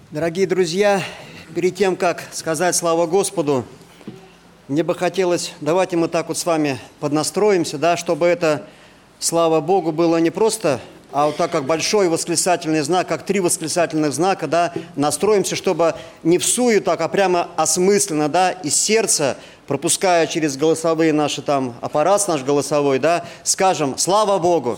Дорогие друзья, перед тем, как сказать слава Господу, мне бы хотелось, давайте мы так вот с вами поднастроимся, да, чтобы это слава Богу было не просто, а вот так как большой восклицательный знак, как 3 восклицательных знака, да, настроимся, чтобы не всую так, а прямо осмысленно, да, из сердца, пропуская через голосовые наши там, аппарат наш голосовой, да, скажем «Слава Богу!»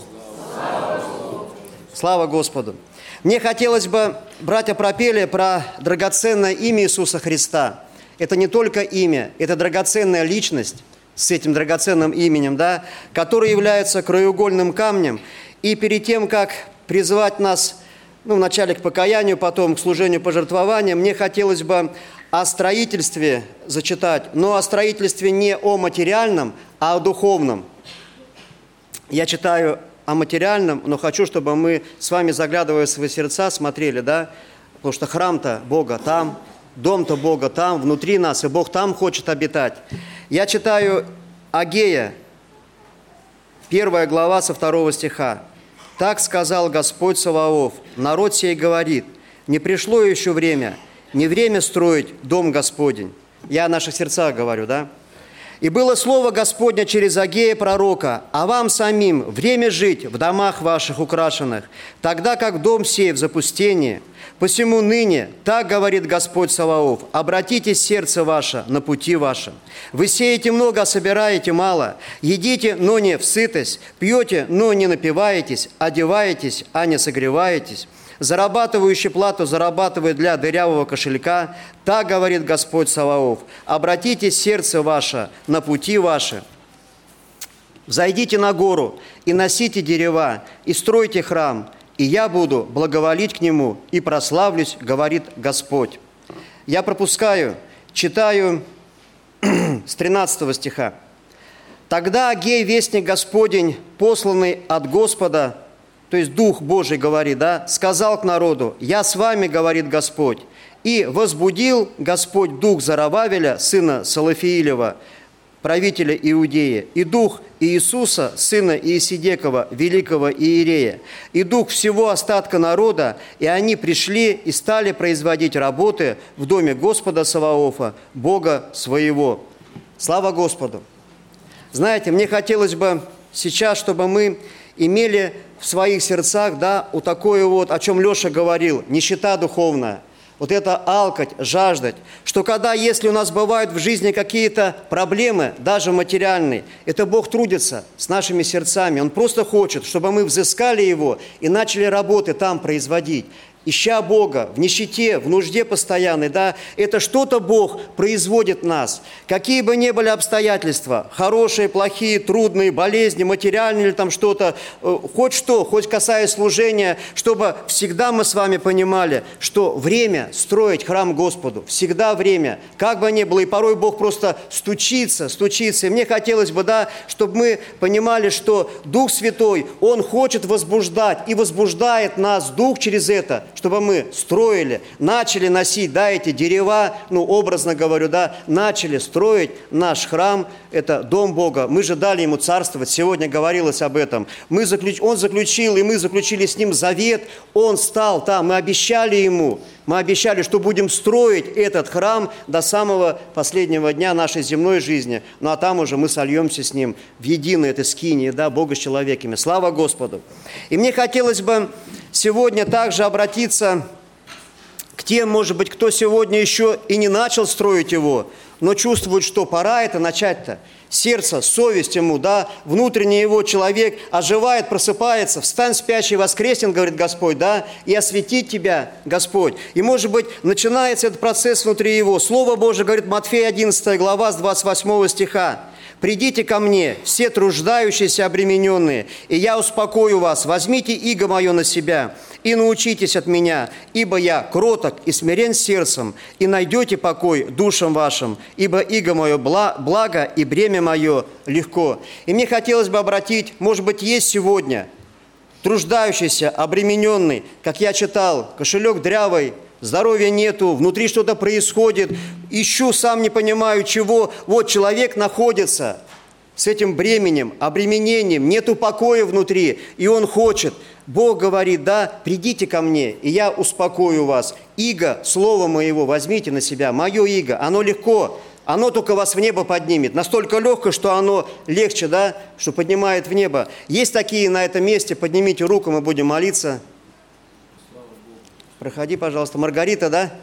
Слава Господу! Мне хотелось бы, братья, пропели про драгоценное имя Иисуса Христа. Это не только имя, это драгоценная личность с этим драгоценным именем, да, который является краеугольным камнем. И перед тем, как призвать нас, вначале к покаянию, потом к служению пожертвования, мне хотелось бы о строительстве зачитать, но о строительстве не о материальном, а о духовном. Я читаю о материальном, но хочу, чтобы мы с вами, заглядывая в свои сердца, смотрели, да, потому что храм-то Бога там, дом-то Бога там, внутри нас, и Бог там хочет обитать. Я читаю Агея, 1 глава со 2 стиха. «Так сказал Господь Саваоф, народ сей говорит, не пришло еще время, не время строить дом Господень». Я о наших сердцах говорю, да? «И было слово Господне через Агея пророка, а вам самим время жить в домах ваших украшенных, тогда как дом сей в запустении. Посему ныне, так говорит Господь Саваоф, обратите сердце ваше на пути вашем. Вы сеете много, а собираете мало. Едите, но не в сытость, пьете, но не напиваетесь, одеваетесь, а не согреваетесь. Зарабатывающий плату зарабатывает для дырявого кошелька. Так говорит Господь Саваоф, обратите сердце ваше на пути ваши. Взойдите на гору и носите дерева, и стройте храм, и я буду благоволить к нему и прославлюсь, говорит Господь». Я пропускаю, читаю с 13 стиха. «Тогда Агей, вестник Господень, посланный от Господа», то есть Дух Божий говорит, да, сказал к народу: «Я с вами, говорит Господь». И возбудил Господь дух Зоробавеля, сына Салафиилева, правителя Иудеи, и дух Иисуса, сына Иесидекова, великого иерея, и дух всего остатка народа, и они пришли и стали производить работы в доме Господа Саваофа, Бога своего». Слава Господу! Знаете, мне хотелось бы сейчас, чтобы мы имели в своих сердцах, да, вот такое вот, о чем Леша говорил, нищета духовная. Вот это алкать, жаждать, что когда, если у нас бывают в жизни какие-то проблемы, даже материальные, это Бог трудится с нашими сердцами. Он просто хочет, чтобы мы взыскали Его и начали работы там производить. Ища Бога в нищете, в нужде постоянной, да, это что-то Бог производит в нас. Какие бы ни были обстоятельства, хорошие, плохие, трудные, болезни, материальные или там что-то, хоть касаясь служения, чтобы всегда мы с вами понимали, что время строить храм Господу, всегда время, как бы ни было, и порой Бог просто стучится. И мне хотелось бы, да, чтобы мы понимали, что Дух Святой, Он хочет возбуждать и возбуждает нас, Дух, через это, чтобы мы строили, начали носить, да, эти дерева, образно говорю, да, начали строить наш храм, это дом Бога. Мы же дали Ему царствовать, сегодня говорилось об этом. Он заключил, и мы заключили с Ним завет, Он стал там, мы обещали Ему, что будем строить этот храм до самого последнего дня нашей земной жизни. А там уже мы сольемся с Ним в единой этой скинии, да, Бога с человеками. Слава Господу! И мне хотелось бы сегодня также обратиться к тем, может быть, кто сегодня еще и не начал строить его, но чувствует, что пора это начать-то. Сердце, совесть ему, да, внутренний его человек оживает, просыпается. «Встань, спящий, воскреснет, говорит Господь, да, и осветит тебя Господь». И, может быть, начинается этот процесс внутри его. Слово Божие говорит, Матфея 11 глава с 28 стиха. «Придите ко мне, все труждающиеся, обремененные, и я успокою вас. Возьмите иго мое на себя и научитесь от меня, ибо я кроток и смирен сердцем, и найдете покой душам вашим, ибо иго мое благо, и бремя мое легко». И мне хотелось бы обратить, может быть, есть сегодня труждающийся, обремененный, как я читал, кошелек дрявый, здоровья нету, внутри что-то происходит, ищу, сам не понимаю чего. Вот человек находится с этим бременем, обременением, нету покоя внутри, и он хочет Бог говорит, да, придите ко мне, и я успокою вас. Иго, слово моего, возьмите на себя, мое иго, оно легко, оно только вас в небо поднимет. Настолько легкое, что оно легче, да, что поднимает в небо. Есть такие на этом месте, поднимите руку, мы будем молиться. Проходи, пожалуйста. Маргарита, да?